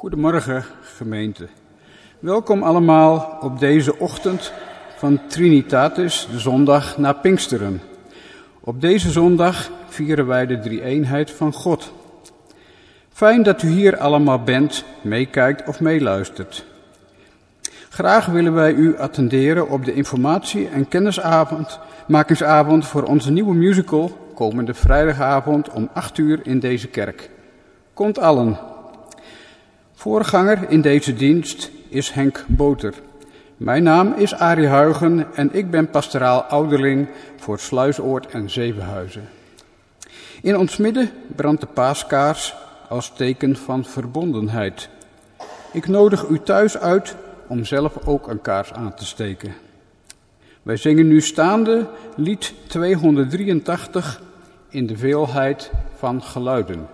Goedemorgen, gemeente. Welkom allemaal op deze ochtend van Trinitatis, de zondag na Pinksteren. Op deze zondag vieren wij de drie-eenheid van God. Fijn dat u hier allemaal bent, meekijkt of meeluistert. Graag willen wij u attenderen op de informatie- en kennismakingsavond voor onze nieuwe musical, komende vrijdagavond om 8 uur in deze kerk. Komt allen. Voorganger in deze dienst is Henk Boter. Mijn naam is Arie Huigen en ik ben pastoraal ouderling voor Sluisoord en Zevenhuizen. In ons midden brandt de paaskaars als teken van verbondenheid. Ik nodig u thuis uit om zelf ook een kaars aan te steken. Wij zingen nu staande lied 283 in de veelheid van geluiden.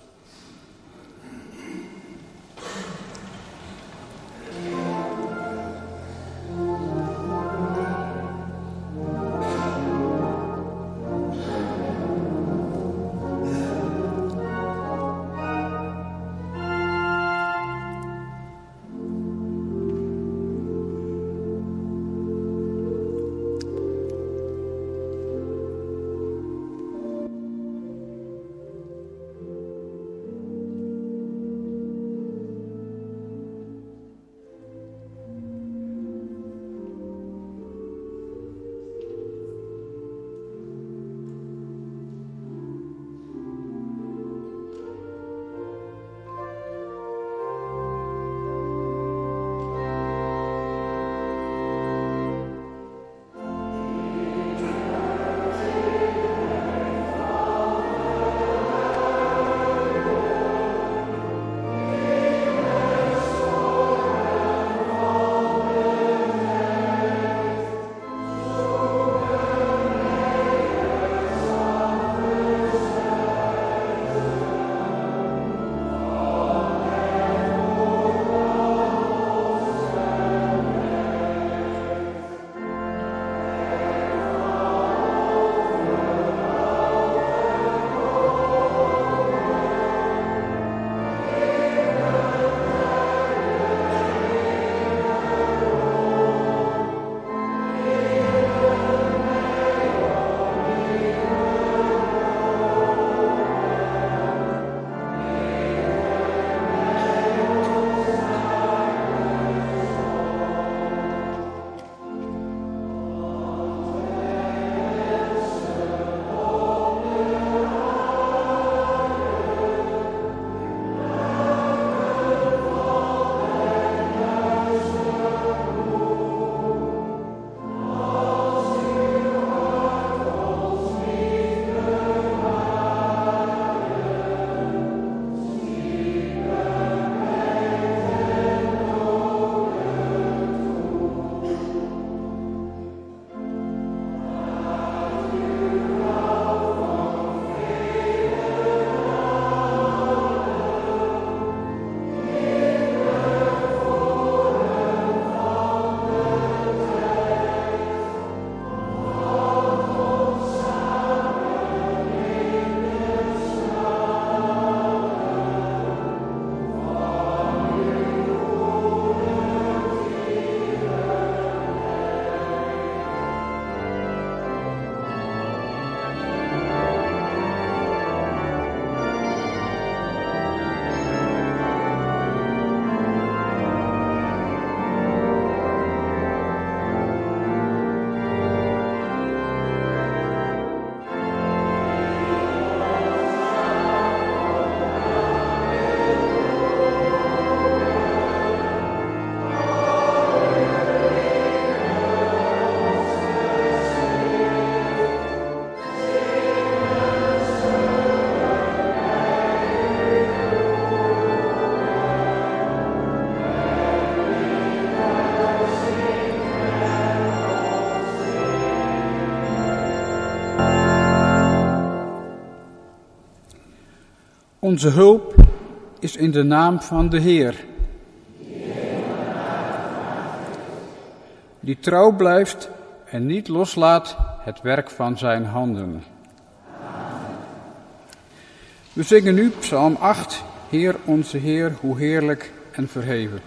Onze hulp is in de naam van de Heer, die trouw blijft en niet loslaat het werk van zijn handen. We zingen nu Psalm 8 Heer onze Heer, hoe heerlijk en verheven.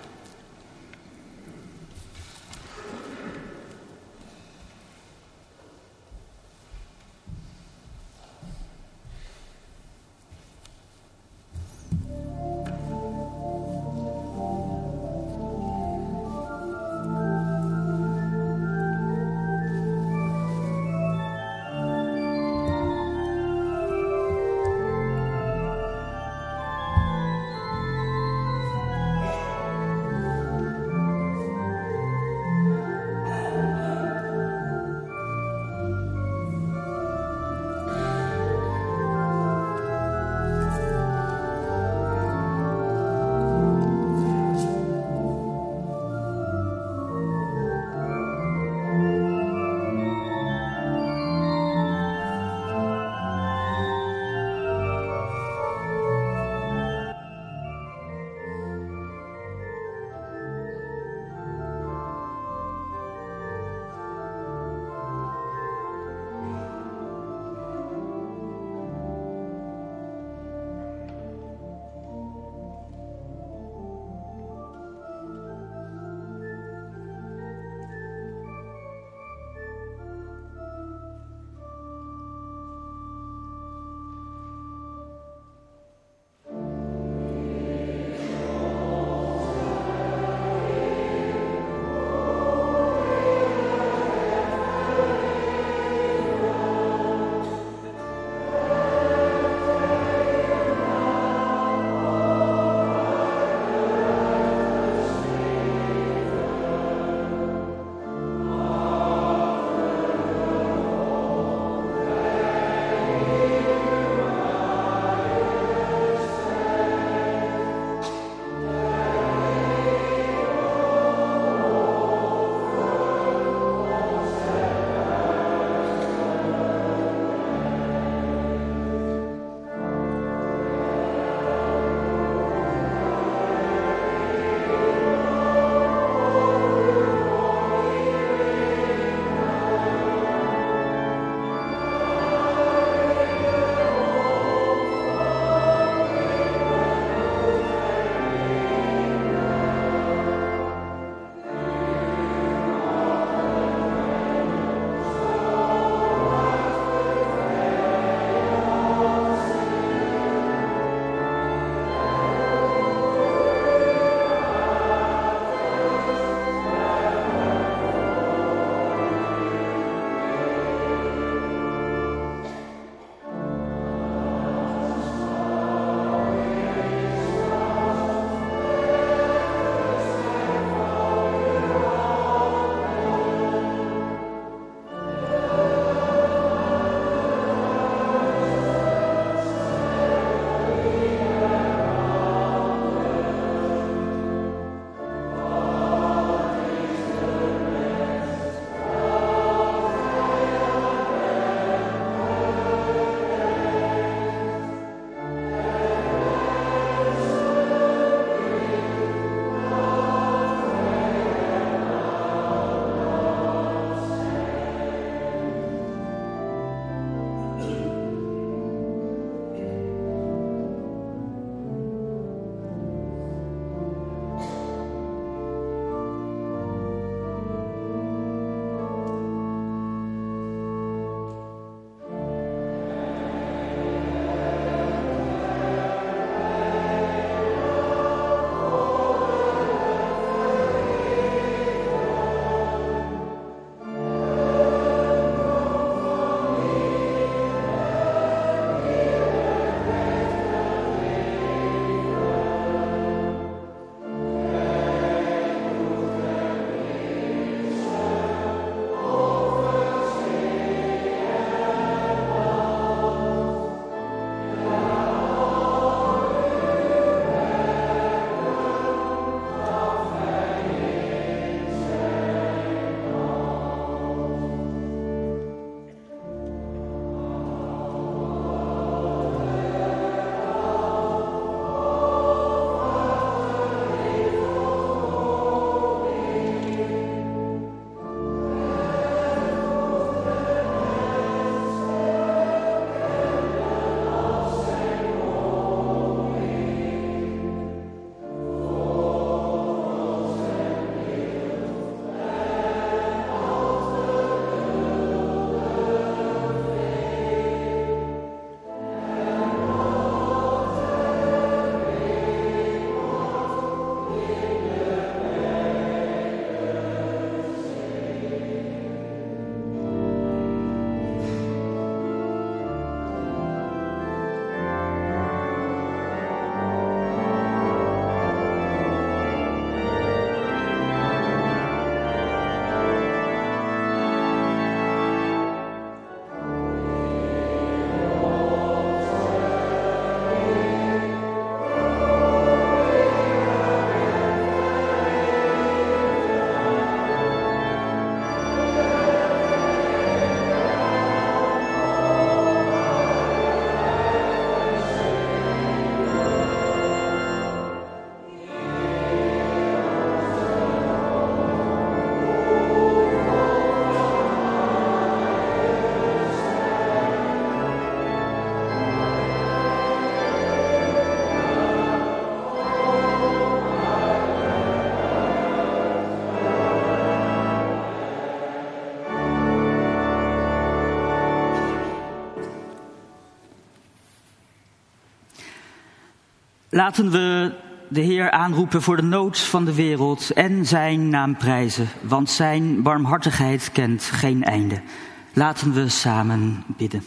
Laten we de Heer aanroepen voor de nood van de wereld en zijn naam prijzen, want zijn barmhartigheid kent geen einde. Laten we samen bidden.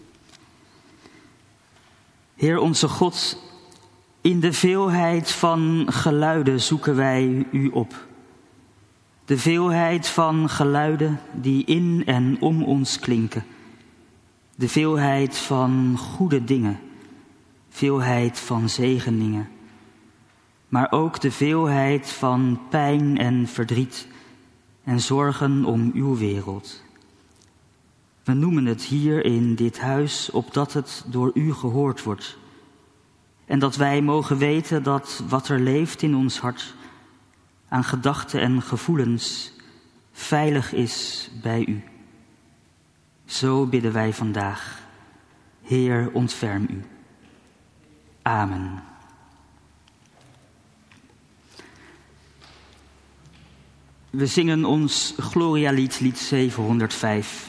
Heer onze God, in de veelheid van geluiden zoeken wij u op. De veelheid van geluiden die in en om ons klinken. De veelheid van goede dingen, veelheid van zegeningen. Maar ook de veelheid van pijn en verdriet en zorgen om uw wereld. We noemen het hier in dit huis opdat het door u gehoord wordt. En dat wij mogen weten dat wat er leeft in ons hart aan gedachten en gevoelens veilig is bij u. Zo bidden wij vandaag. Heer, ontferm u. Amen. We zingen ons Gloria-lied, lied 705.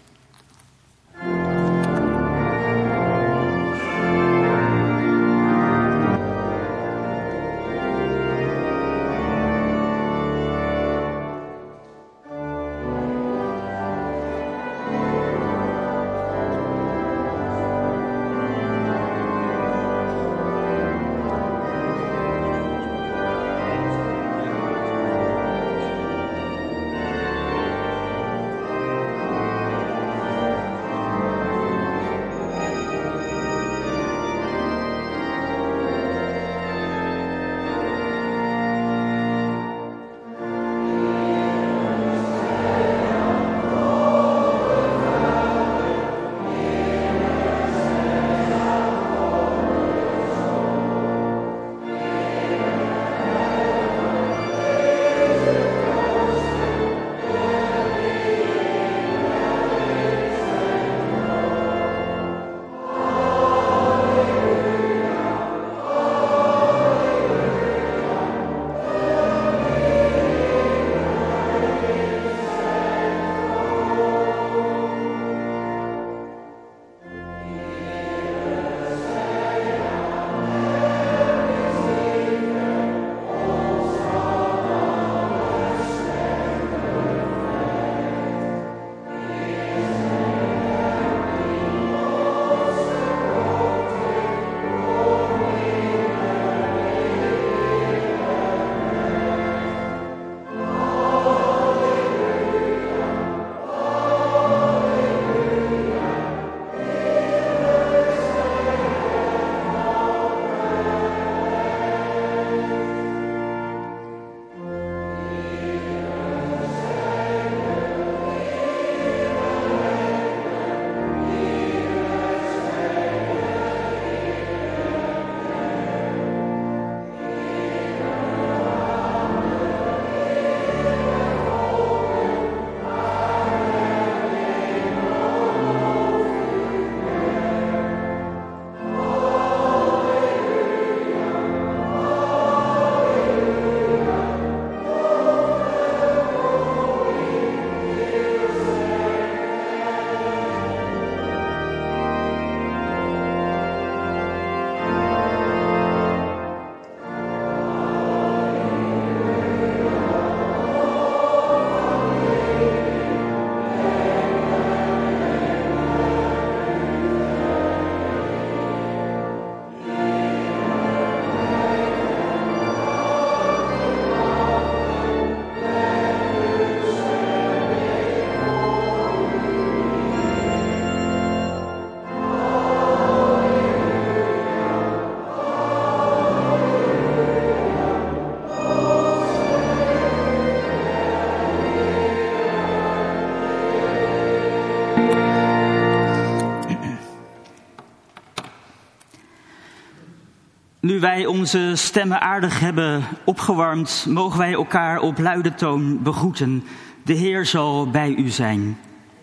Nu wij onze stemmen aardig hebben opgewarmd, mogen wij elkaar op luide toon begroeten. De Heer zal bij u zijn.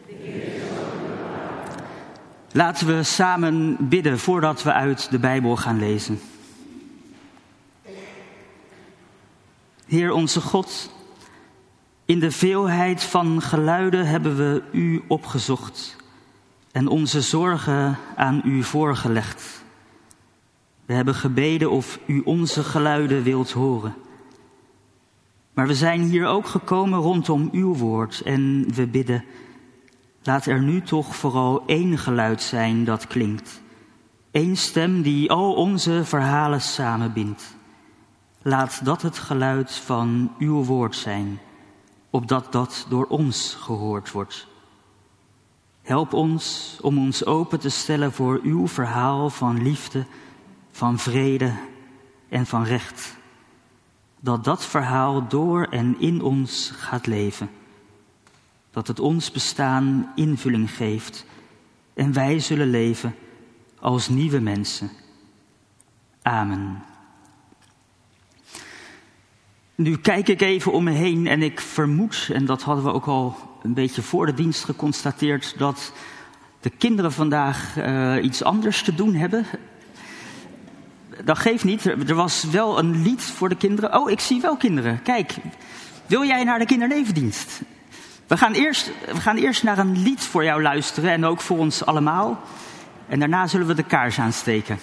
Laten we samen bidden voordat we uit de Bijbel gaan lezen. Heer onze God, in de veelheid van geluiden hebben we u opgezocht en onze zorgen aan u voorgelegd. We hebben gebeden of u onze geluiden wilt horen. Maar we zijn hier ook gekomen rondom uw woord en we bidden, laat er nu toch vooral één geluid zijn dat klinkt. Eén stem die al onze verhalen samenbindt. Laat dat het geluid van uw woord zijn, opdat dat door ons gehoord wordt. Help ons om ons open te stellen voor uw verhaal van liefde, van vrede en van recht. Dat dat verhaal door en in ons gaat leven. Dat het ons bestaan invulling geeft en wij zullen leven als nieuwe mensen. Amen. Nu kijk ik even om me heen en ik vermoed, en dat hadden we ook al een beetje voor de dienst geconstateerd, dat de kinderen vandaag iets anders te doen hebben. Dat geeft niet, er was wel een lied voor de kinderen. Oh, ik zie wel kinderen. Kijk, wil jij naar de kindernevendienst? We gaan eerst naar een lied voor jou luisteren en ook voor ons allemaal. En daarna zullen we de kaars aansteken.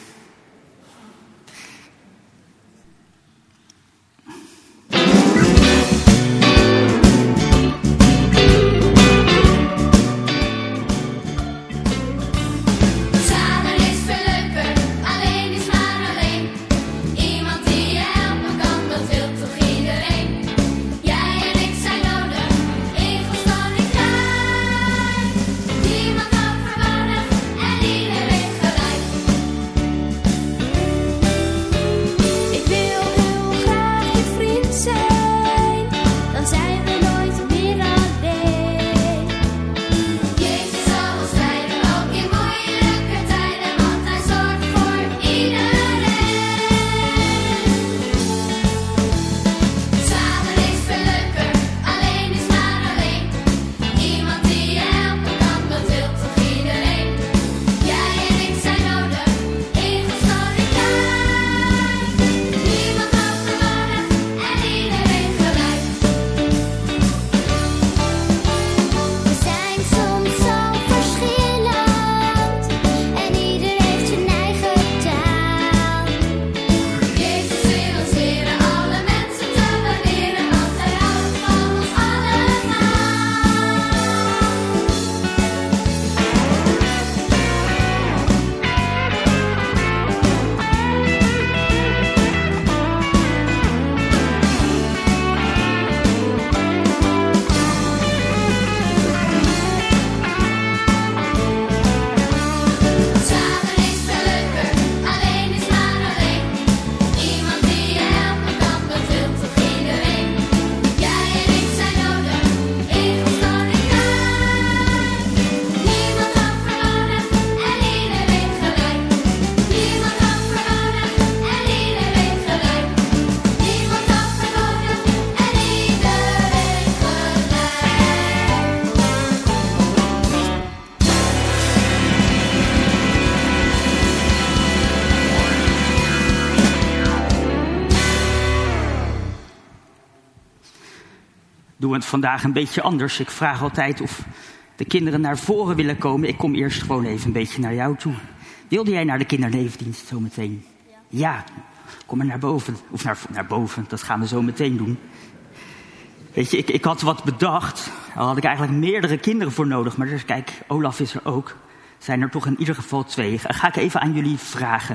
Doen we het vandaag een beetje anders. Ik vraag altijd of de kinderen naar voren willen komen. Ik kom eerst gewoon even een beetje naar jou toe. Wilde jij naar de kindernevendienst zo meteen? Ja, kom maar naar boven. Of naar boven, dat gaan we zo meteen doen. Weet je, ik had wat bedacht. Daar had ik eigenlijk meerdere kinderen voor nodig. Maar dus kijk, Olaf is er ook. Zijn er toch in ieder geval 2. Ga ik even aan jullie vragen.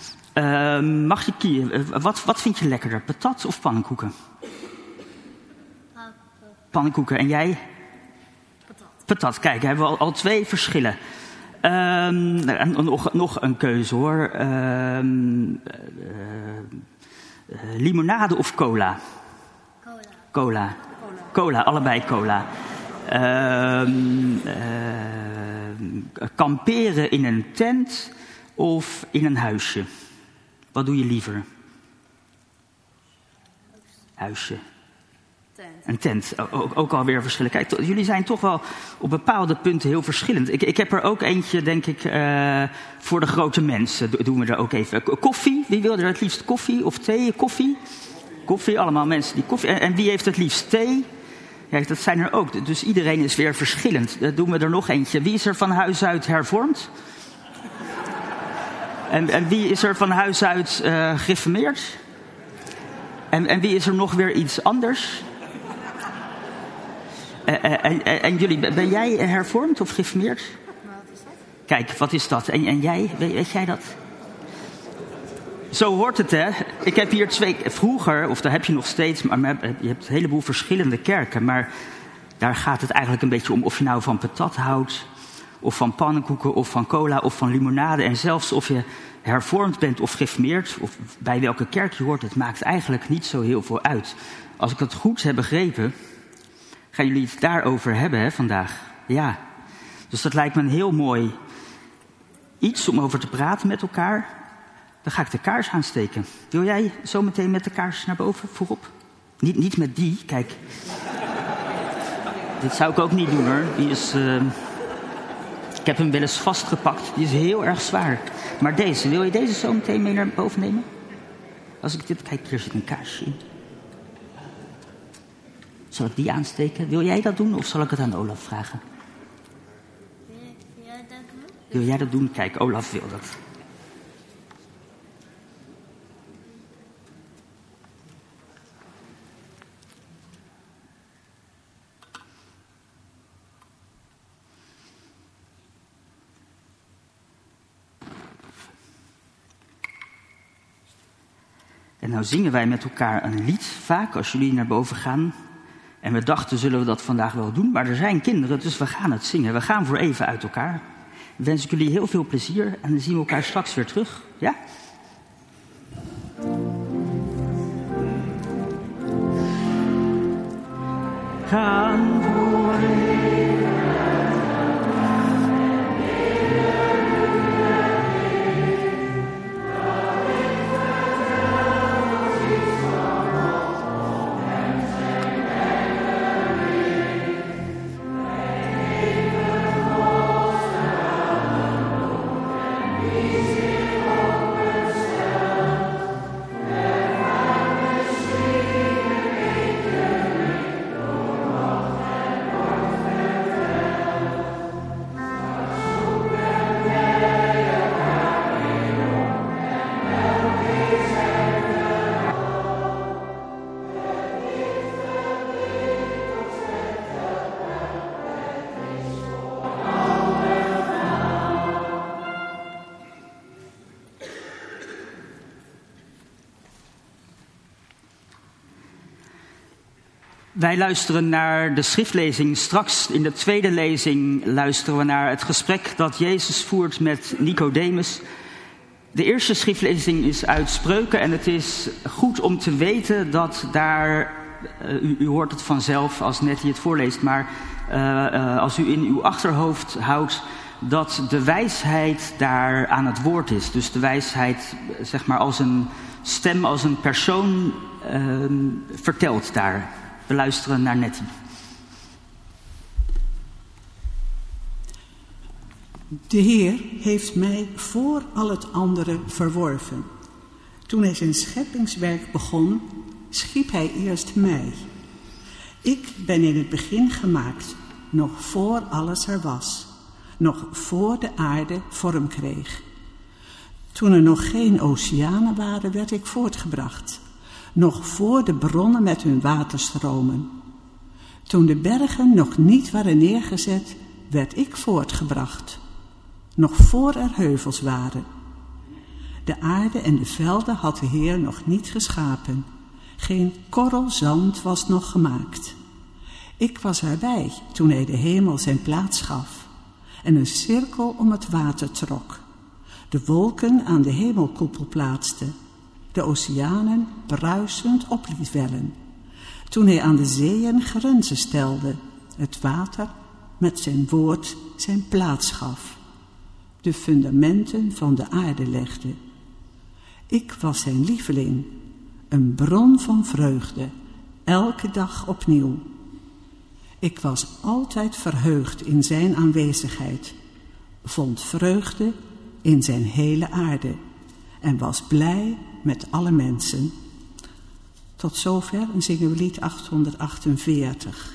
Mag je kiezen? Wat vind je lekkerder? Patat of pannenkoeken? Pannenkoeken. En jij? Patat. Kijk, hebben we al 2 verschillen. Nog een keuze hoor. Limonade of cola? Cola, allebei cola. Kamperen in een tent of in een huisje? Wat doe je liever? Huisje. Een tent, ook alweer verschillen. Kijk, jullie zijn toch wel op bepaalde punten heel verschillend. Ik heb er ook eentje, denk ik, voor de grote mensen. Doen we er ook even. Koffie, wie wil er het liefst koffie of thee? Koffie, allemaal mensen die koffie. En wie heeft het liefst thee? Ja, dat zijn er ook. Dus iedereen is weer verschillend. Doen we er nog eentje. Wie is er van huis uit hervormd? En wie is er van huis uit gereformeerd? En wie is er nog weer iets anders? En jullie, ben jij hervormd of gereformeerd? Wat is dat? Kijk, wat is dat? En jij, weet jij dat? Zo hoort het, hè? Ik heb hier vroeger, of daar heb je nog steeds, maar je hebt een heleboel verschillende kerken. Maar daar gaat het eigenlijk een beetje om of je nou van patat houdt, of van pannenkoeken, of van cola, of van limonade. En zelfs of je hervormd bent of gereformeerd, of bij welke kerk je hoort, het maakt eigenlijk niet zo heel veel uit. Als ik het goed heb begrepen, gaan jullie het daarover hebben, hè, vandaag. Ja, dus dat lijkt me een heel mooi iets om over te praten met elkaar. Dan ga ik de kaars aansteken. Wil jij zo meteen met de kaars naar boven, voorop? Niet met die, kijk. Dit zou ik ook niet doen, hoor. Die is... Ik heb hem wel eens vastgepakt. Die is heel erg zwaar. Maar deze, wil je deze zo meteen mee naar boven nemen? Als ik dit... Kijk, hier zit een kaarsje in. Zal ik die aansteken? Wil jij dat doen of zal ik het aan Olaf vragen? Wil jij dat doen? Wil jij dat doen? Kijk, Olaf wil dat. En nou zingen wij met elkaar een lied, vaak als jullie naar boven gaan. En we dachten, zullen we dat vandaag wel doen? Maar er zijn kinderen, dus we gaan het zingen. We gaan voor even uit elkaar. Dan wens ik jullie heel veel plezier en dan zien we elkaar straks weer terug. Ja? Gaan voor Wij luisteren naar de schriftlezing. Straks in de tweede lezing luisteren we naar het gesprek dat Jezus voert met Nicodemus. De eerste schriftlezing is uit Spreuken en het is goed om te weten dat daar, u hoort het vanzelf als Nettie het voorleest, maar als u in uw achterhoofd houdt dat de wijsheid daar aan het woord is. Dus de wijsheid, zeg maar, als een stem, als een persoon vertelt daar. We luisteren naar Nettie. De Heer heeft mij voor al het andere verworven. Toen hij zijn scheppingswerk begon, schiep hij eerst mij. Ik ben in het begin gemaakt, nog voor alles er was. Nog voor de aarde vorm kreeg. Toen er nog geen oceanen waren, werd ik voortgebracht. Nog voor de bronnen met hun waterstromen. Toen de bergen nog niet waren neergezet, werd ik voortgebracht. Nog voor er heuvels waren. De aarde en de velden had de Heer nog niet geschapen. Geen korrel zand was nog gemaakt. Ik was erbij toen hij de hemel zijn plaats gaf en een cirkel om het water trok. De wolken aan de hemelkoepel plaatste. De oceanen bruisend op liet wellen. Toen hij aan de zeeën grenzen stelde, het water met zijn woord zijn plaats gaf. De fundamenten van de aarde legde. Ik was zijn lieveling, een bron van vreugde, elke dag opnieuw. Ik was altijd verheugd in zijn aanwezigheid, vond vreugde in zijn hele aarde en was blij met alle mensen. Tot zover en zingen we lied 848.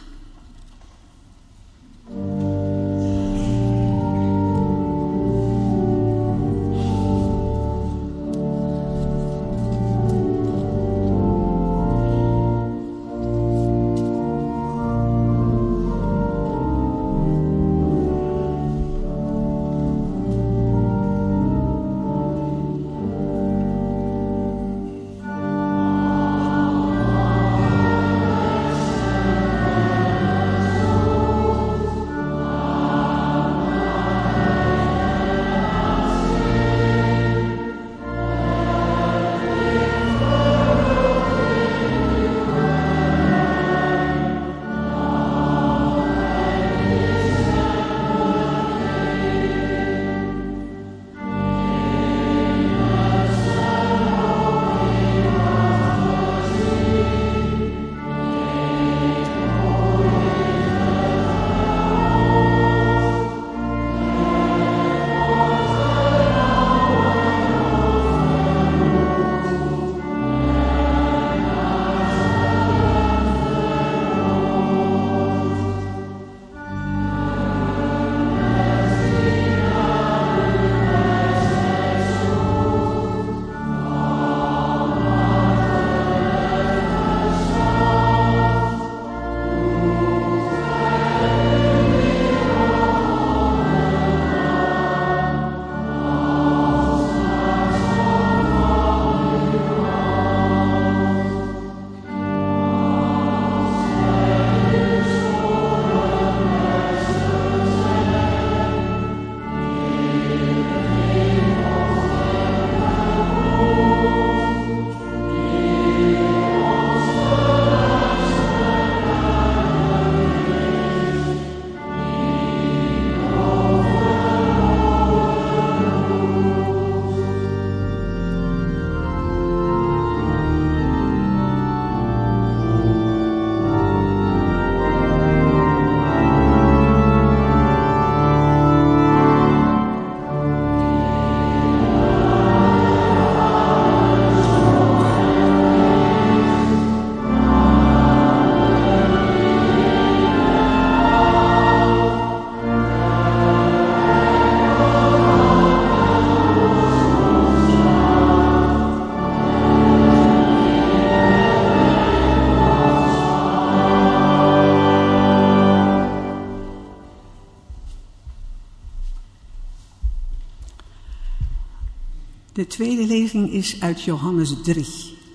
De tweede lezing is uit Johannes 3.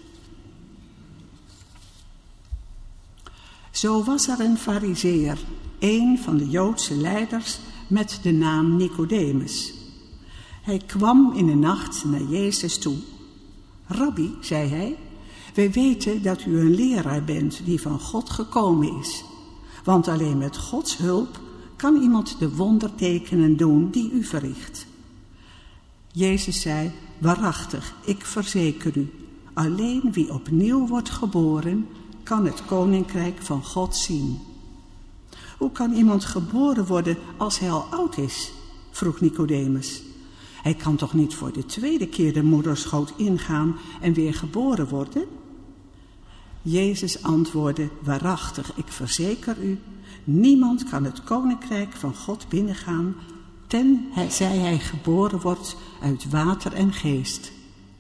Zo was er een Farizeeër, een van de Joodse leiders met de naam Nicodemus. Hij kwam in de nacht naar Jezus toe. Rabbi, zei hij, wij weten dat u een leraar bent die van God gekomen is. Want alleen met Gods hulp kan iemand de wondertekenen doen die u verricht. Jezus zei, waarachtig, ik verzeker u, alleen wie opnieuw wordt geboren, kan het koninkrijk van God zien. Hoe kan iemand geboren worden als hij al oud is? Vroeg Nicodemus. Hij kan toch niet voor de tweede keer de moederschoot ingaan en weer geboren worden? Jezus antwoordde, waarachtig, ik verzeker u, niemand kan het koninkrijk van God binnengaan, tenzij hij geboren wordt uit water en geest.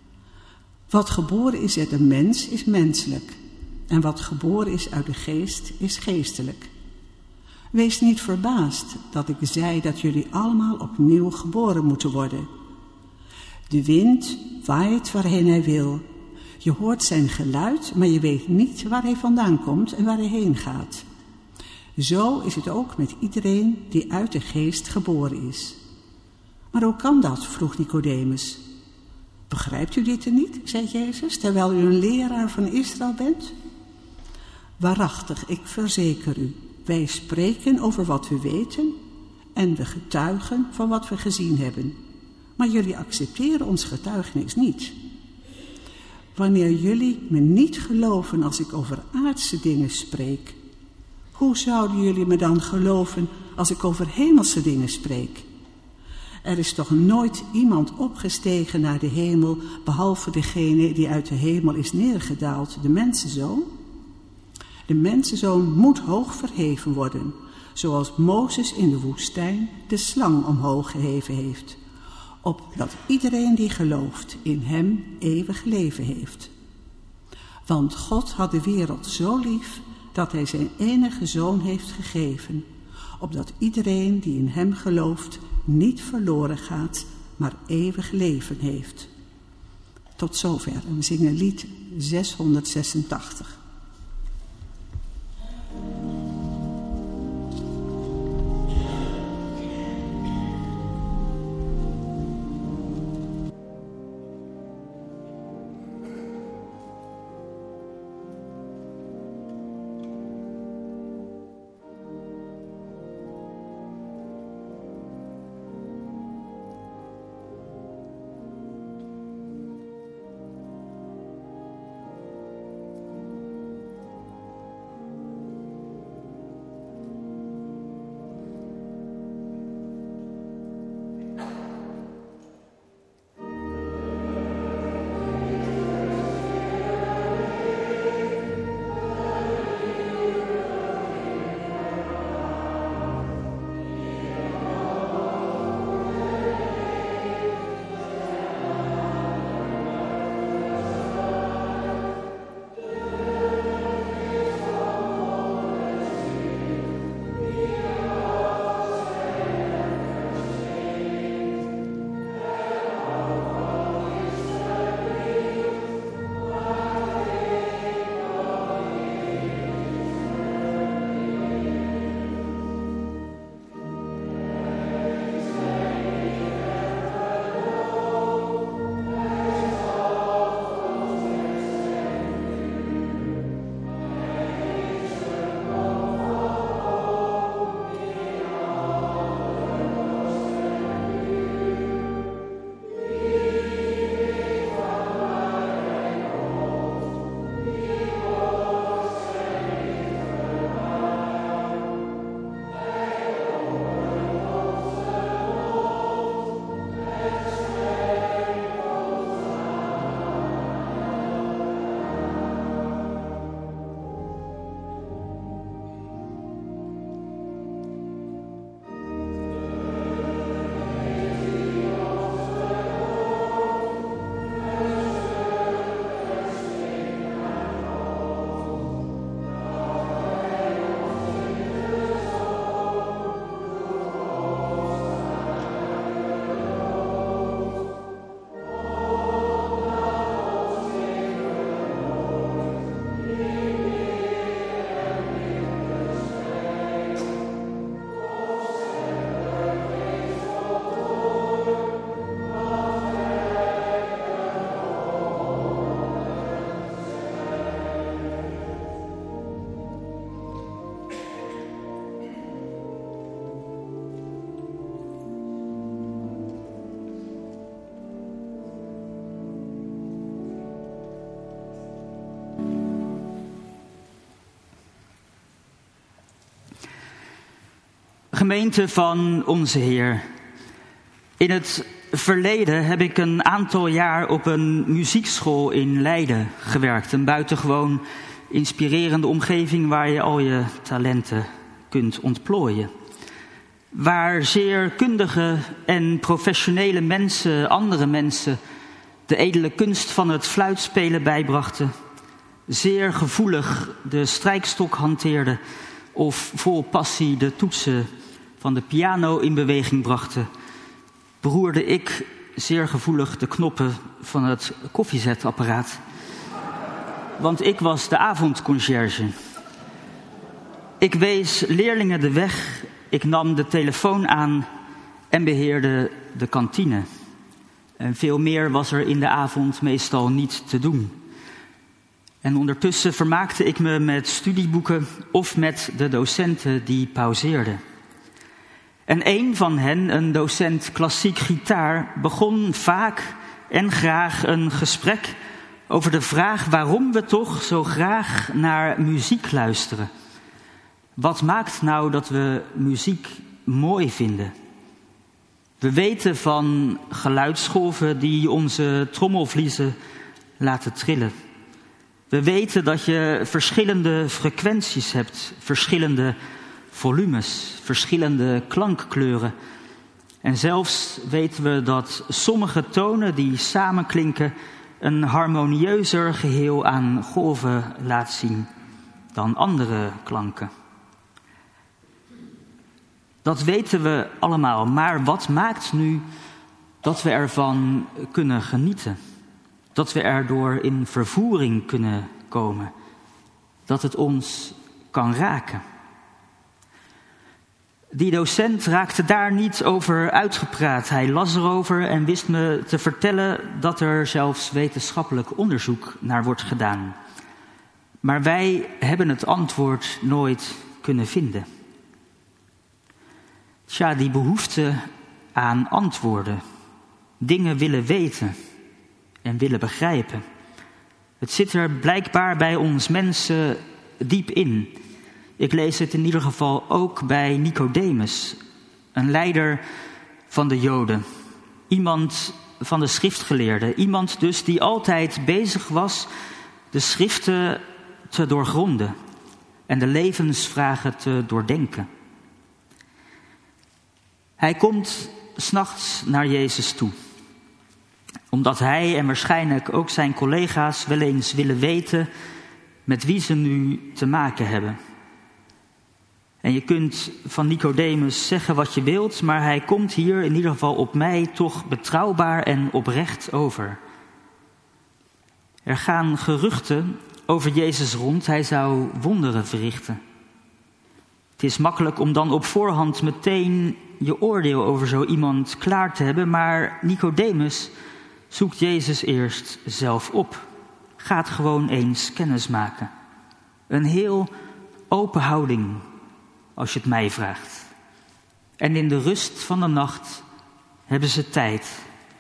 Wat geboren is uit een mens, is menselijk. En wat geboren is uit de geest, is geestelijk. Wees niet verbaasd dat ik zei dat jullie allemaal opnieuw geboren moeten worden. De wind waait waarheen hij wil. Je hoort zijn geluid, maar je weet niet waar hij vandaan komt en waar hij heen gaat. Zo is het ook met iedereen die uit de geest geboren is. Maar hoe kan dat? Vroeg Nicodemus. Begrijpt u dit er niet, zei Jezus, terwijl u een leraar van Israël bent? Waarachtig, ik verzeker u, wij spreken over wat we weten en we getuigen van wat we gezien hebben. Maar jullie accepteren ons getuigenis niet. Wanneer jullie me niet geloven als ik over aardse dingen spreek, hoe zouden jullie me dan geloven als ik over hemelse dingen spreek? Er is toch nooit iemand opgestegen naar de hemel, behalve degene die uit de hemel is neergedaald, de mensenzoon? De mensenzoon moet hoog verheven worden, zoals Mozes in de woestijn de slang omhoog geheven heeft, opdat iedereen die gelooft in hem eeuwig leven heeft. Want God had de wereld zo lief dat hij zijn enige zoon heeft gegeven, opdat iedereen die in hem gelooft niet verloren gaat, maar eeuwig leven heeft. Tot zover. En we zingen lied 686. Gemeente van onze Heer. In het verleden heb ik een aantal jaar op een muziekschool in Leiden gewerkt. Een buitengewoon inspirerende omgeving waar je al je talenten kunt ontplooien. Waar zeer kundige en professionele mensen, andere mensen, de edele kunst van het fluitspelen bijbrachten. Zeer gevoelig de strijkstok hanteerden of vol passie de toetsen van de piano in beweging brachten, beroerde ik zeer gevoelig de knoppen van het koffiezetapparaat. Want ik was de avondconciërge. Ik wees leerlingen de weg, ik nam de telefoon aan en beheerde de kantine. En veel meer was er in de avond meestal niet te doen. En ondertussen vermaakte ik me met studieboeken of met de docenten die pauzeerden. En een van hen, een docent klassiek gitaar, begon vaak en graag een gesprek over de vraag waarom we toch zo graag naar muziek luisteren. Wat maakt nou dat we muziek mooi vinden? We weten van geluidsgolven die onze trommelvliezen laten trillen. We weten dat je verschillende frequenties hebt, verschillende volumes, verschillende klankkleuren. En zelfs weten we dat sommige tonen die samenklinken een harmonieuzer geheel aan golven laat zien dan andere klanken. Dat weten we allemaal, maar wat maakt nu dat we ervan kunnen genieten? Dat we erdoor in vervoering kunnen komen? Dat het ons kan raken? Die docent raakte daar niet over uitgepraat. Hij las erover en wist me te vertellen dat er zelfs wetenschappelijk onderzoek naar wordt gedaan. Maar wij hebben het antwoord nooit kunnen vinden. Tja, die behoefte aan antwoorden, dingen willen weten en willen begrijpen. Het zit er blijkbaar bij ons mensen diep in. Ik lees het in ieder geval ook bij Nicodemus, een leider van de Joden. Iemand van de schriftgeleerden, iemand dus die altijd bezig was de schriften te doorgronden en de levensvragen te doordenken. Hij komt 's nachts naar Jezus toe, omdat hij en waarschijnlijk ook zijn collega's wel eens willen weten met wie ze nu te maken hebben. En je kunt van Nicodemus zeggen wat je wilt, maar hij komt hier in ieder geval op mij toch betrouwbaar en oprecht over. Er gaan geruchten over Jezus rond, hij zou wonderen verrichten. Het is makkelijk om dan op voorhand meteen je oordeel over zo iemand klaar te hebben, maar Nicodemus zoekt Jezus eerst zelf op. Gaat gewoon eens kennis maken. Een heel open houding, als je het mij vraagt. En in de rust van de nacht hebben ze tijd.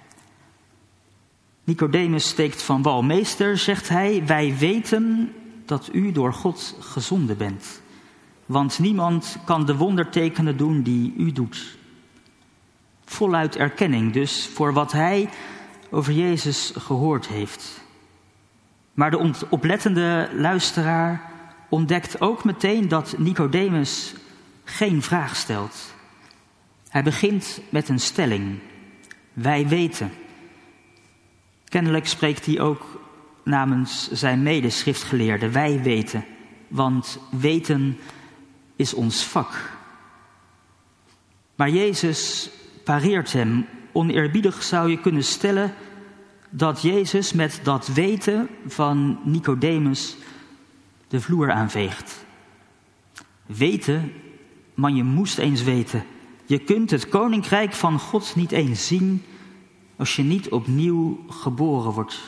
Nicodemus steekt van wal. Meester, zegt hij, wij weten dat u door God gezonden bent. Want niemand kan de wondertekenen doen die u doet. Voluit erkenning dus voor wat hij over Jezus gehoord heeft. Maar de oplettende luisteraar ontdekt ook meteen dat Nicodemus geen vraag stelt. Hij begint met een stelling. Wij weten. Kennelijk spreekt hij ook namens zijn medeschriftgeleerden. Wij weten, want weten is ons vak. Maar Jezus pareert hem. Oneerbiedig zou je kunnen stellen dat Jezus met dat weten van Nicodemus de vloer aanveegt. Weten, man, je moest eens weten. Je kunt het koninkrijk van God niet eens zien als je niet opnieuw geboren wordt.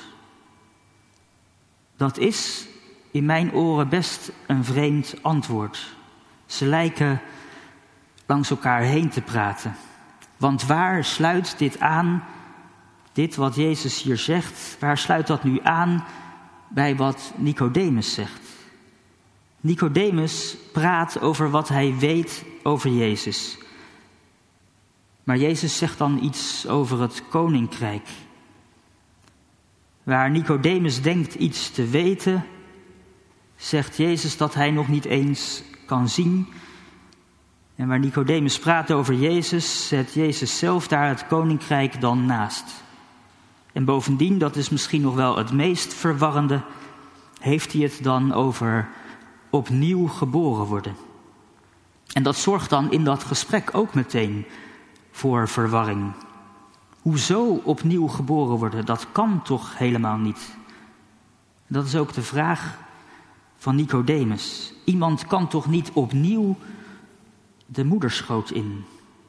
Dat is in mijn oren best een vreemd antwoord. Ze lijken langs elkaar heen te praten. Want waar sluit dit aan, dit wat Jezus hier zegt, waar sluit dat nu aan bij wat Nicodemus zegt? Nicodemus praat over wat hij weet over Jezus. Maar Jezus zegt dan iets over het koninkrijk. Waar Nicodemus denkt iets te weten, zegt Jezus dat hij nog niet eens kan zien. En waar Nicodemus praat over Jezus, zet Jezus zelf daar het koninkrijk dan naast. En bovendien, dat is misschien nog wel het meest verwarrende, heeft hij het dan over opnieuw geboren worden. En dat zorgt dan in dat gesprek ook meteen voor verwarring. Hoezo opnieuw geboren worden? Dat kan toch helemaal niet? Dat is ook de vraag van Nicodemus. Iemand kan toch niet opnieuw de moederschoot in?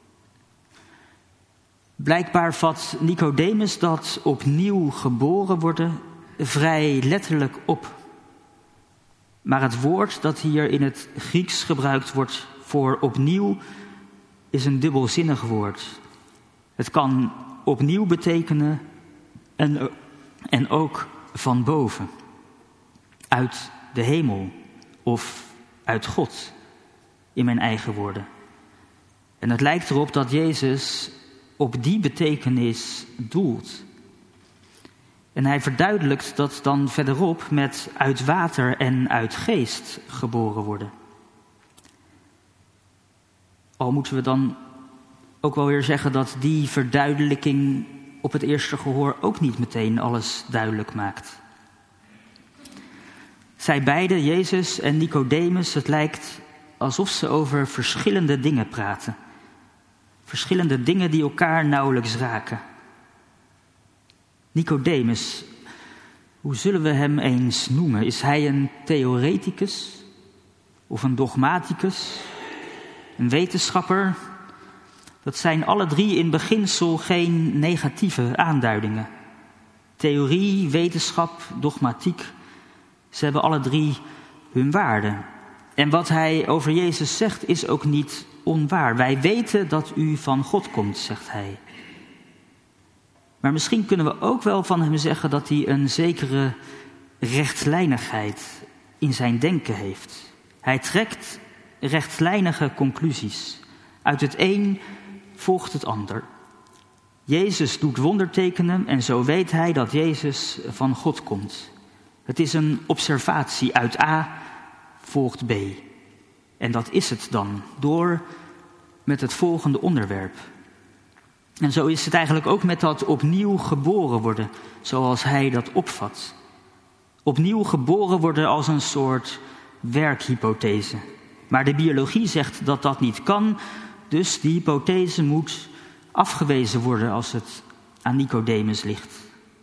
Blijkbaar vat Nicodemus dat opnieuw geboren worden vrij letterlijk op. Maar het woord dat hier in het Grieks gebruikt wordt voor opnieuw is een dubbelzinnig woord. Het kan opnieuw betekenen en ook van boven. Uit de hemel of uit God, in mijn eigen woorden. En het lijkt erop dat Jezus op die betekenis doelt. En hij verduidelijkt dat dan verderop met uit water en uit geest geboren worden. Al moeten we dan ook wel weer zeggen dat die verduidelijking op het eerste gehoor ook niet meteen alles duidelijk maakt. Zij beiden, Jezus en Nicodemus, het lijkt alsof ze over verschillende dingen praten. Verschillende dingen die elkaar nauwelijks raken. Nicodemus, hoe zullen we hem eens noemen? Is hij een theoreticus of een dogmaticus? Een wetenschapper? Dat zijn alle drie in beginsel geen negatieve aanduidingen. Theorie, wetenschap, dogmatiek, ze hebben alle drie hun waarde. En wat hij over Jezus zegt is ook niet onwaar. Wij weten dat u van God komt, zegt hij. Maar misschien kunnen we ook wel van hem zeggen dat hij een zekere rechtlijnigheid in zijn denken heeft. Hij trekt rechtlijnige conclusies. Uit het een volgt het ander. Jezus doet wondertekenen en zo weet hij dat Jezus van God komt. Het is een observatie. Uit A volgt B. En dat is het dan, door met het volgende onderwerp. En zo is het eigenlijk ook met dat opnieuw geboren worden, zoals hij dat opvat. Opnieuw geboren worden als een soort werkhypothese. Maar de biologie zegt dat dat niet kan, dus die hypothese moet afgewezen worden als het aan Nicodemus ligt.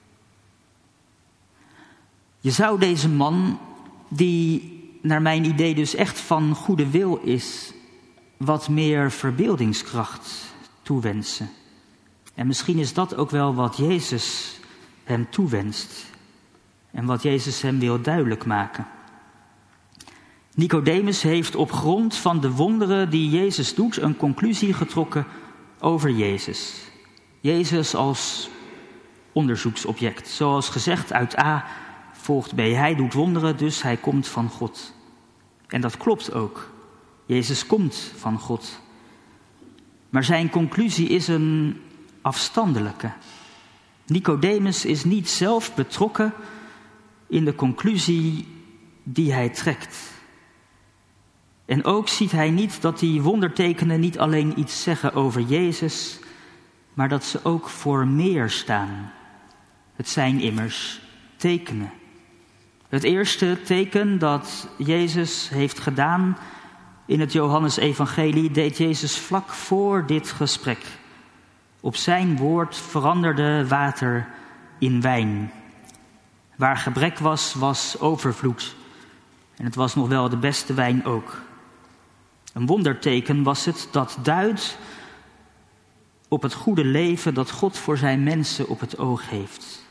Je zou deze man, die naar mijn idee dus echt van goede wil is, wat meer verbeeldingskracht toewensen. En misschien is dat ook wel wat Jezus hem toewenst. En wat Jezus hem wil duidelijk maken. Nicodemus heeft op grond van de wonderen die Jezus doet een conclusie getrokken over Jezus. Jezus als onderzoeksobject. Zoals gezegd, uit A volgt B. Hij doet wonderen, dus hij komt van God. En dat klopt ook. Jezus komt van God. Maar zijn conclusie is een afstandelijke. Nicodemus is niet zelf betrokken in de conclusie die hij trekt. En ook ziet hij niet dat die wondertekenen niet alleen iets zeggen over Jezus, maar dat ze ook voor meer staan. Het zijn immers tekenen. Het eerste teken dat Jezus heeft gedaan in het Johannesevangelie deed Jezus vlak voor dit gesprek. Op zijn woord veranderde water in wijn. Waar gebrek was, was overvloed. En het was nog wel de beste wijn ook. Een wonderteken was het dat duidt op het goede leven dat God voor zijn mensen op het oog heeft.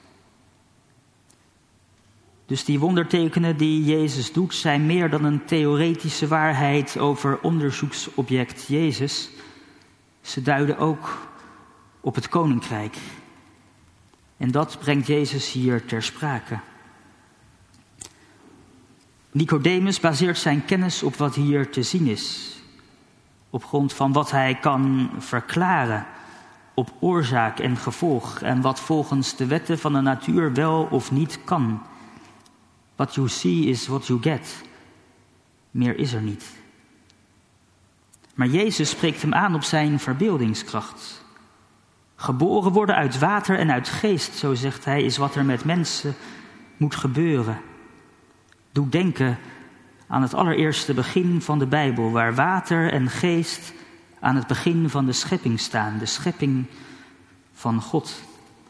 Dus die wondertekenen die Jezus doet zijn meer dan een theoretische waarheid over onderzoeksobject Jezus. Ze duiden ook op het koninkrijk. En dat brengt Jezus hier ter sprake. Nicodemus baseert zijn kennis op wat hier te zien is. Op grond van wat hij kan verklaren. Op oorzaak en gevolg. En wat volgens de wetten van de natuur wel of niet kan. What you see is what you get. Meer is er niet. Maar Jezus spreekt hem aan op zijn verbeeldingskracht. Geboren worden uit water en uit geest, zo zegt hij, is wat er met mensen moet gebeuren. Doe denken aan het allereerste begin van de Bijbel, waar water en geest aan het begin van de schepping staan, de schepping van God.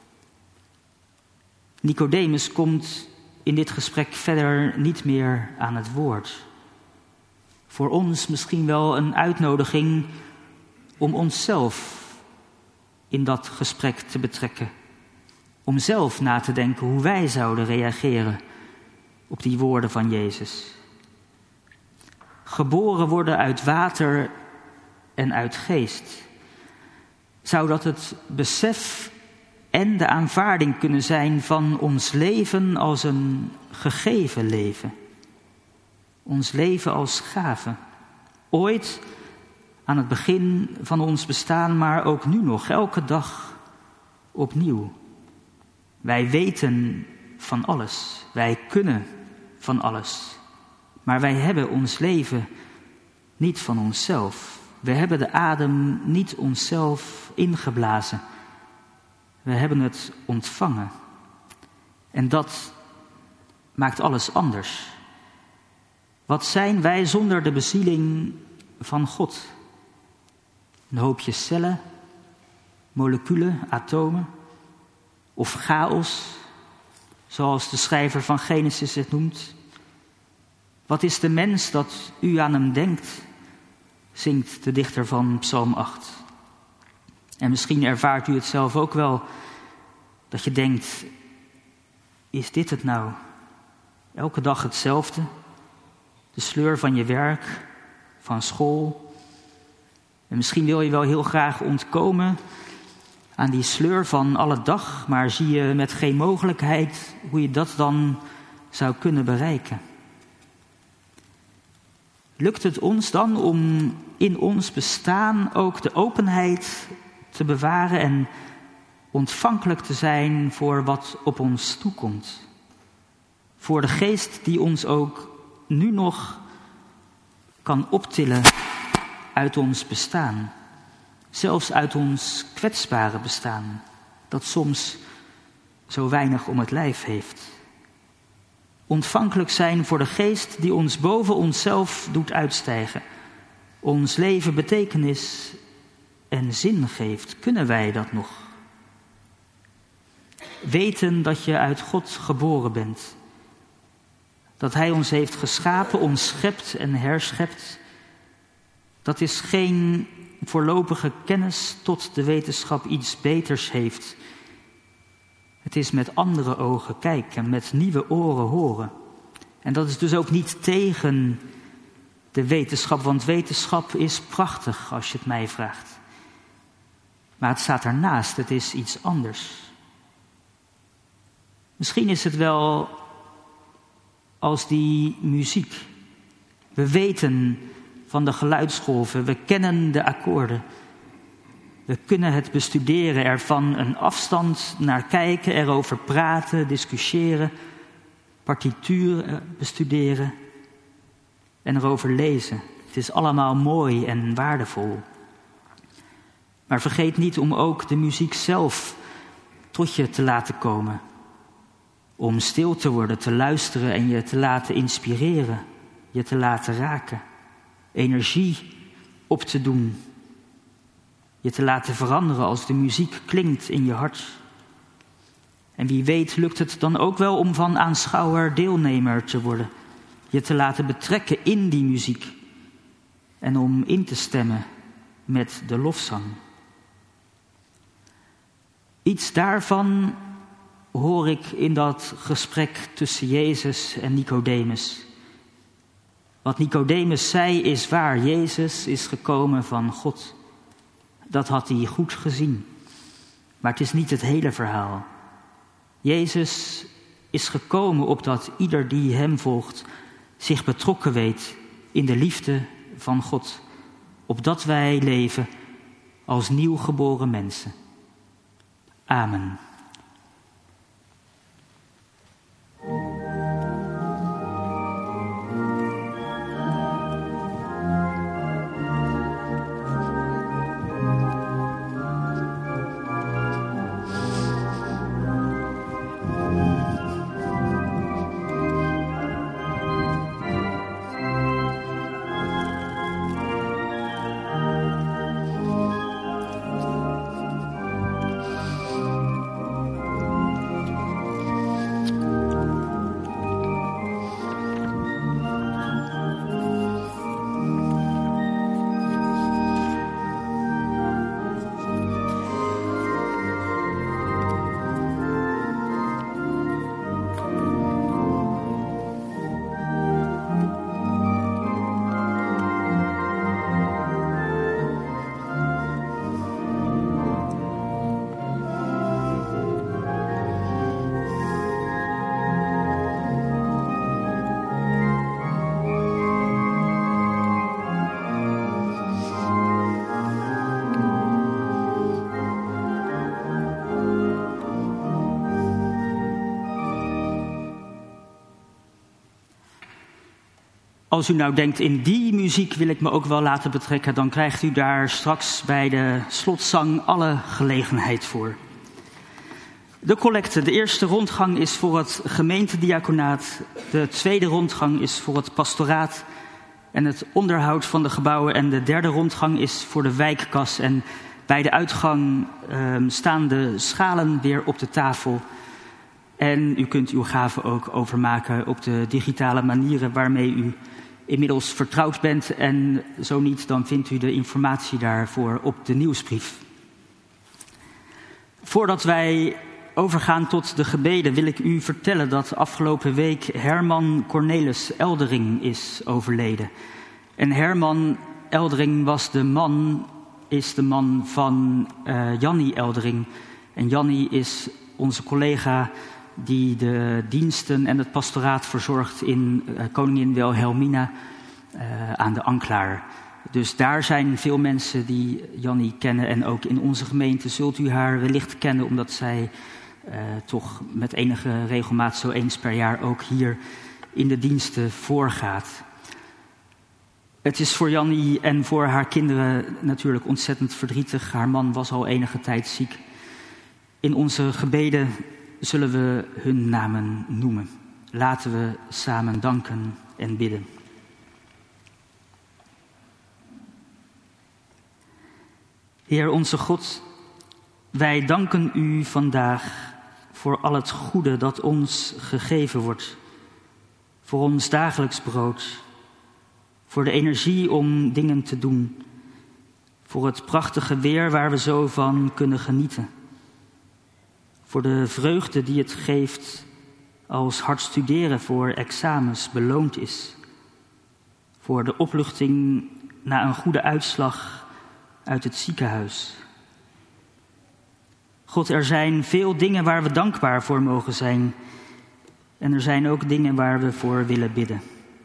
Nicodemus komt in dit gesprek verder niet meer aan het woord. Voor ons misschien wel een uitnodiging om onszelf in dat gesprek te betrekken. Om zelf na te denken hoe wij zouden reageren op die woorden van Jezus. Geboren worden uit water en uit geest. Zou dat het besef en de aanvaarding kunnen zijn van ons leven als een gegeven leven? Ons leven als gave. Ooit aan het begin van ons bestaan, maar ook nu nog, elke dag opnieuw. Wij weten van alles. Wij kunnen van alles. Maar wij hebben ons leven niet van onszelf. We hebben de adem niet onszelf ingeblazen. We hebben het ontvangen. En dat maakt alles anders. Wat zijn wij zonder de bezieling van God? Een hoopje cellen, moleculen, atomen of chaos, zoals de schrijver van Genesis het noemt. Wat is de mens dat u aan hem denkt, zingt de dichter van Psalm 8. En misschien ervaart u het zelf ook wel, dat je denkt, is dit het nou? Elke dag hetzelfde, de sleur van je werk, van school. En misschien wil je wel heel graag ontkomen aan die sleur van alle dag, maar zie je met geen mogelijkheid hoe je dat dan zou kunnen bereiken. Lukt het ons dan om in ons bestaan ook de openheid te bewaren en ontvankelijk te zijn voor wat op ons toekomt? Voor de geest die ons ook nu nog kan optillen uit ons bestaan. Zelfs uit ons kwetsbare bestaan, dat soms zo weinig om het lijf heeft. Ontvankelijk zijn voor de geest die ons boven onszelf doet uitstijgen. Ons leven betekenis en zin geeft. Kunnen wij dat nog? Weten dat je uit God geboren bent. Dat Hij ons heeft geschapen, ons schept en herschept. Dat is geen voorlopige kennis tot de wetenschap iets beters heeft. Het is met andere ogen kijken, met nieuwe oren horen. En dat is dus ook niet tegen de wetenschap, want wetenschap is prachtig als je het mij vraagt. Maar het staat ernaast, het is iets anders. Misschien is het wel als die muziek. We weten van de geluidsgolven, we kennen de akkoorden. We kunnen het bestuderen, er van een afstand naar kijken, erover praten, discussiëren, partituur bestuderen en erover lezen. Het is allemaal mooi en waardevol. Maar vergeet niet om ook de muziek zelf tot je te laten komen. Om stil te worden, te luisteren en je te laten inspireren, je te laten raken. Energie op te doen. Je te laten veranderen als de muziek klinkt in je hart. En wie weet lukt het dan ook wel om van aanschouwer deelnemer te worden. Je te laten betrekken in die muziek. En om in te stemmen met de lofzang. Iets daarvan hoor ik in dat gesprek tussen Jezus en Nicodemus. Wat Nicodemus zei is waar. Jezus is gekomen van God. Dat had hij goed gezien. Maar het is niet het hele verhaal. Jezus is gekomen opdat ieder die hem volgt zich betrokken weet in de liefde van God, opdat wij leven als nieuw geboren mensen. Amen. Als u nou denkt, in die muziek wil ik me ook wel laten betrekken, dan krijgt u daar straks bij de slotzang alle gelegenheid voor. De collecte, de eerste rondgang is voor het gemeentediaconaat, de tweede rondgang is voor het pastoraat en het onderhoud van de gebouwen en de derde rondgang is voor de wijkkas. En bij de uitgang staan de schalen weer op de tafel. En u kunt uw gaven ook overmaken op de digitale manieren waarmee u inmiddels vertrouwd bent. En zo niet, dan vindt u de informatie daarvoor op de nieuwsbrief. Voordat wij overgaan tot de gebeden wil ik u vertellen dat afgelopen week Herman Cornelis Eldering is overleden. En Herman Eldering is de man van Jannie Eldering. En Jannie is onze collega die de diensten en het pastoraat verzorgt in Koningin Wilhelmina aan de Anklaar. Dus daar zijn veel mensen die Jannie kennen. En ook in onze gemeente zult u haar wellicht kennen, omdat zij toch met enige regelmaat zo eens per jaar ook hier in de diensten voorgaat. Het is voor Jannie en voor haar kinderen natuurlijk ontzettend verdrietig. Haar man was al enige tijd ziek. In onze gebeden zullen we hun namen noemen. Laten we samen danken en bidden. Heer onze God, wij danken u vandaag voor al het goede dat ons gegeven wordt. Voor ons dagelijks brood. Voor de energie om dingen te doen. Voor het prachtige weer waar we zo van kunnen genieten. Voor de vreugde die het geeft als hard studeren voor examens beloond is. Voor de opluchting na een goede uitslag uit het ziekenhuis. God, er zijn veel dingen waar we dankbaar voor mogen zijn. En er zijn ook dingen waar we voor willen bidden.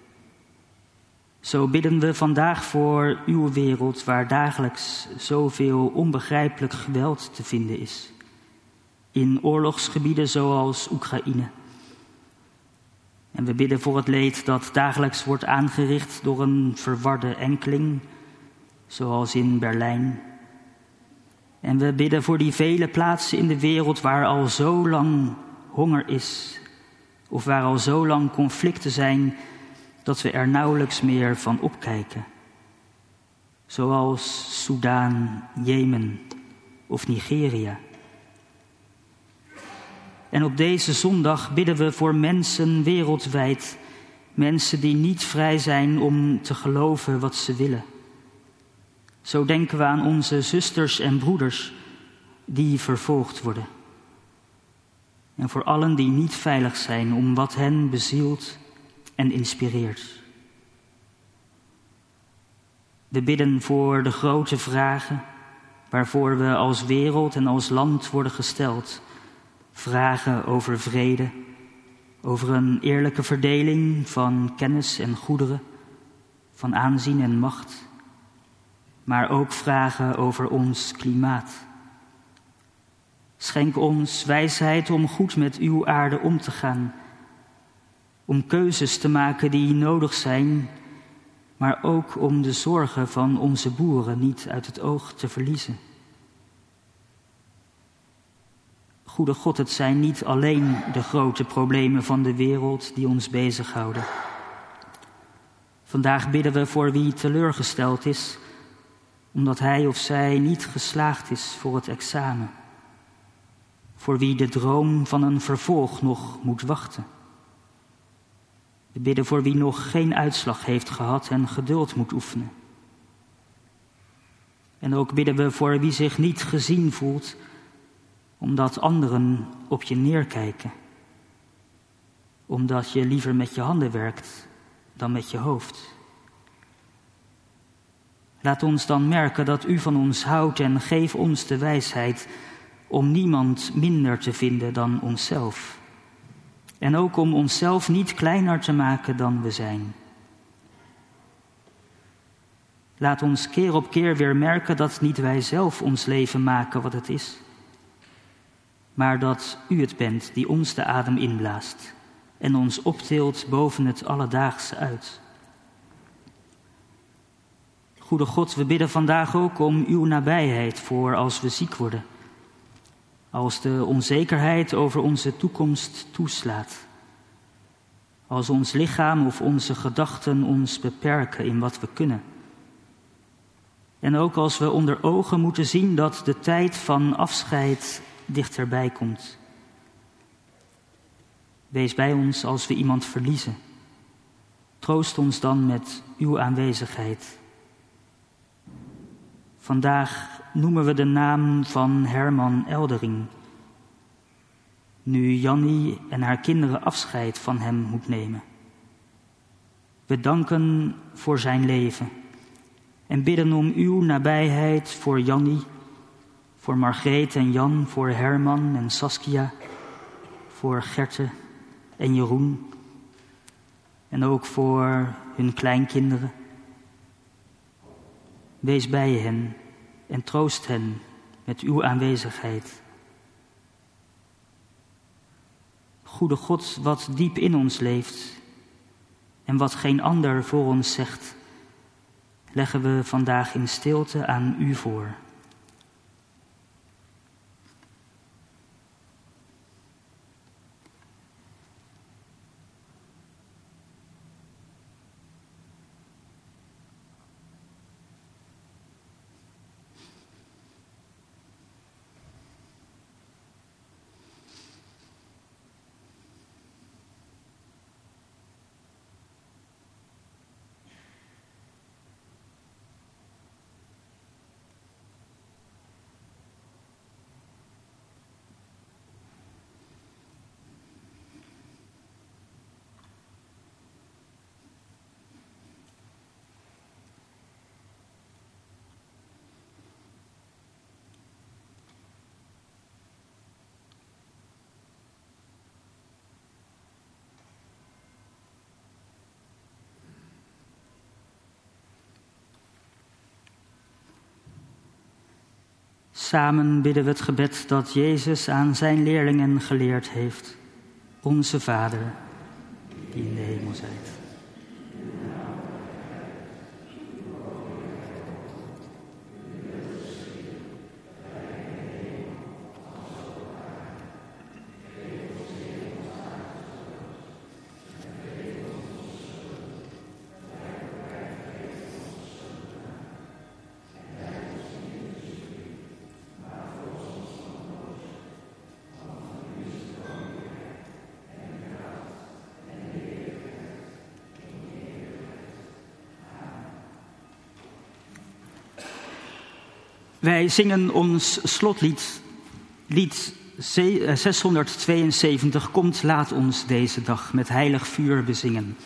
Zo bidden we vandaag voor uw wereld waar dagelijks zoveel onbegrijpelijk geweld te vinden is. In oorlogsgebieden zoals Oekraïne. En we bidden voor het leed dat dagelijks wordt aangericht door een verwarde enkeling, zoals in Berlijn. En we bidden voor die vele plaatsen in de wereld waar al zo lang honger is, of waar al zo lang conflicten zijn, dat we er nauwelijks meer van opkijken. Zoals Soudaan, Jemen of Nigeria. En op deze zondag bidden we voor mensen wereldwijd. Mensen die niet vrij zijn om te geloven wat ze willen. Zo denken we aan onze zusters en broeders die vervolgd worden. En voor allen die niet veilig zijn om wat hen bezielt en inspireert. We bidden voor de grote vragen waarvoor we als wereld en als land worden gesteld. Vragen over vrede, over een eerlijke verdeling van kennis en goederen, van aanzien en macht, maar ook vragen over ons klimaat. Schenk ons wijsheid om goed met uw aarde om te gaan, om keuzes te maken die nodig zijn, maar ook om de zorgen van onze boeren niet uit het oog te verliezen. Goede God, het zijn niet alleen de grote problemen van de wereld die ons bezighouden. Vandaag bidden we voor wie teleurgesteld is, omdat hij of zij niet geslaagd is voor het examen. Voor wie de droom van een vervolg nog moet wachten. We bidden voor wie nog geen uitslag heeft gehad en geduld moet oefenen. En ook bidden we voor wie zich niet gezien voelt, omdat anderen op je neerkijken. Omdat je liever met je handen werkt dan met je hoofd. Laat ons dan merken dat u van ons houdt en geef ons de wijsheid om niemand minder te vinden dan onszelf. En ook om onszelf niet kleiner te maken dan we zijn. Laat ons keer op keer weer merken dat niet wij zelf ons leven maken wat het is, maar dat u het bent die ons de adem inblaast en ons optilt boven het alledaagse uit. Goede God, we bidden vandaag ook om uw nabijheid voor als we ziek worden, als de onzekerheid over onze toekomst toeslaat, als ons lichaam of onze gedachten ons beperken in wat we kunnen. En ook als we onder ogen moeten zien dat de tijd van afscheid dichterbij komt. Wees bij ons als we iemand verliezen. Troost ons dan met uw aanwezigheid. Vandaag noemen we de naam van Herman Eldering. Nu Jannie en haar kinderen afscheid van hem moet nemen. We danken voor zijn leven en bidden om uw nabijheid voor Jannie, voor Margreet en Jan, voor Herman en Saskia, voor Gerte en Jeroen en ook voor hun kleinkinderen. Wees bij hen en troost hen met uw aanwezigheid. Goede God, wat diep in ons leeft en wat geen ander voor ons zegt, leggen we vandaag in stilte aan u voor. Samen bidden we het gebed dat Jezus aan zijn leerlingen geleerd heeft. Onze Vader, die in de hemel zijt. Wij zingen ons slotlied, lied 672, Komt, laat ons deze dag met heilig vuur bezingen.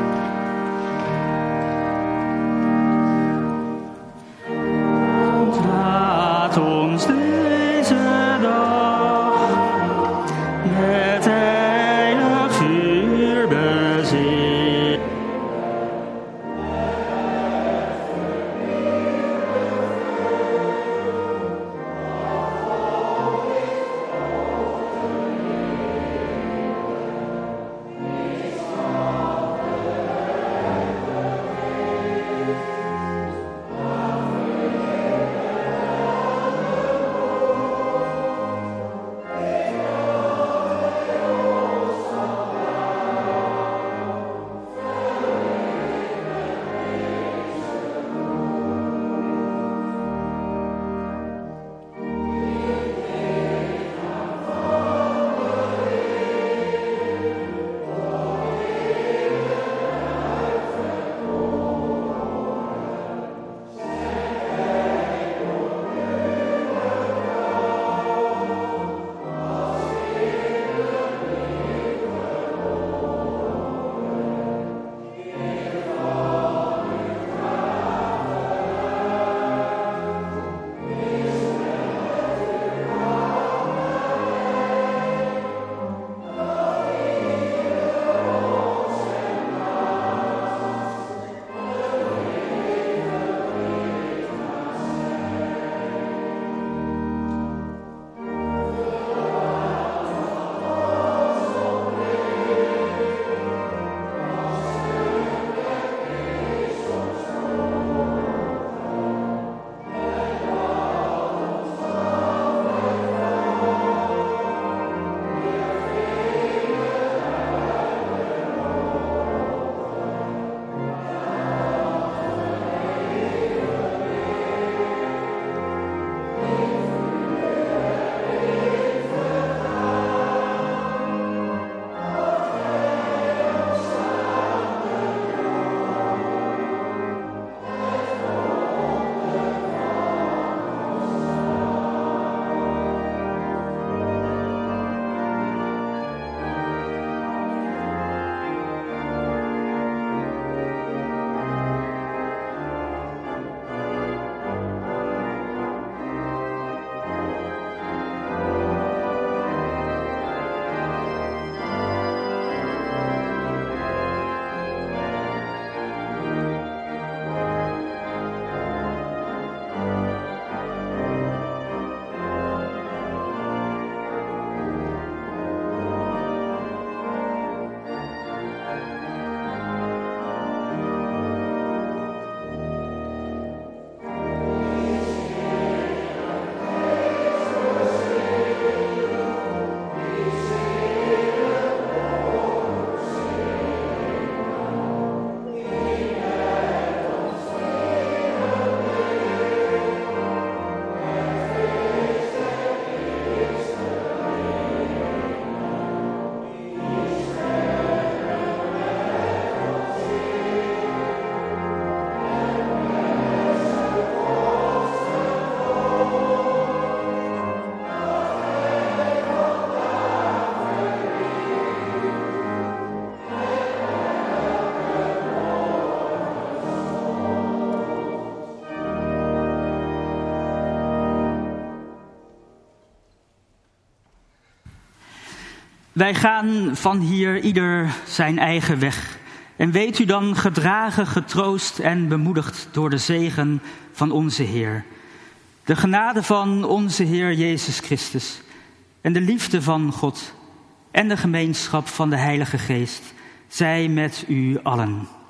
Komt, Wij gaan van hier ieder zijn eigen weg. En weet u dan gedragen, getroost en bemoedigd door de zegen van onze Heer. De genade van onze Heer Jezus Christus en de liefde van God en de gemeenschap van de Heilige Geest zij met u allen.